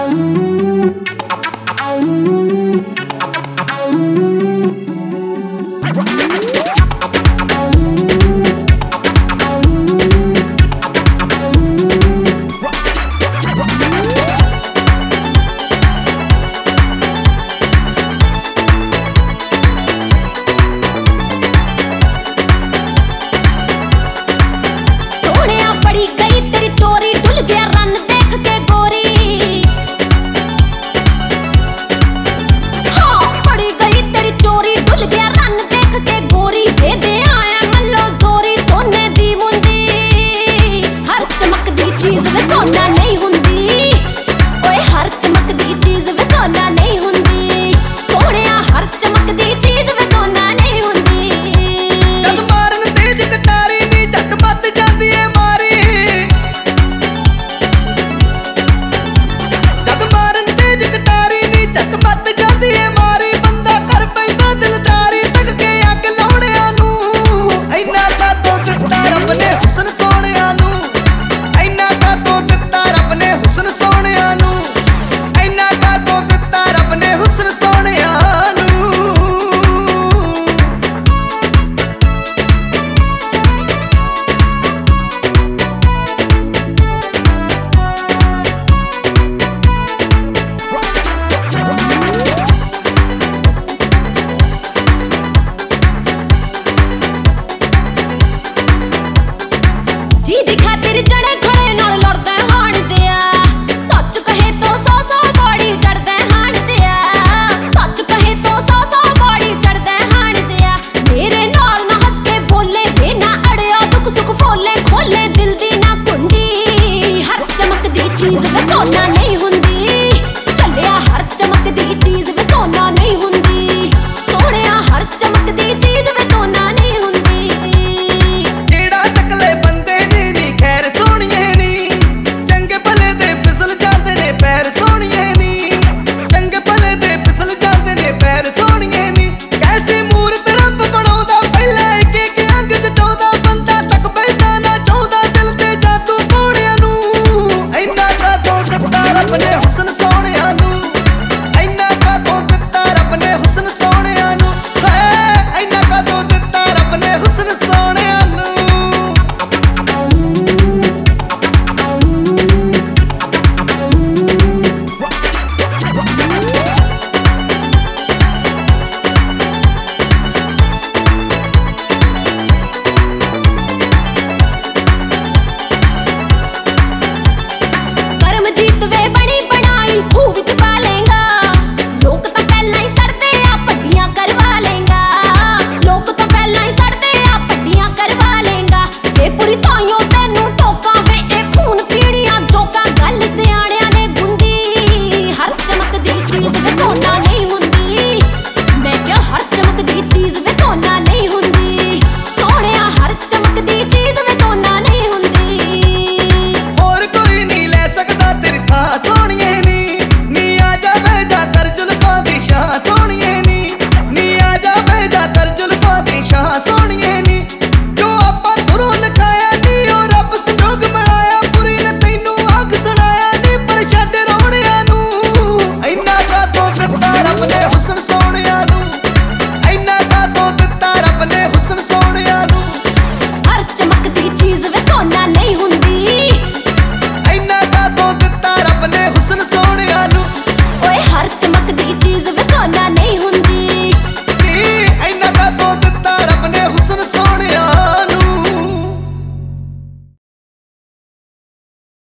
जी दिखा तेरे जड़े खड़े नाल लड़दा हाण दिया, सच कहे तो सौ सौ बाड़ी चढ़दा हाण दिया, सच कहे तो सौ सौ बाड़ी चढ़दा हाण दिया। मेरे नाल ना हंस के बोले वे ना अड़िया दुख सुख फोले, खोले दिल दी ना कुंडी, हर चमकदी चीज वे सोना नहीं हुंदी, चलिया हर चमकदी चीज वे सोना नहीं हुंदी, सोहणिया हर चमकदी चीज वे सोना नहीं हुंदी। अपने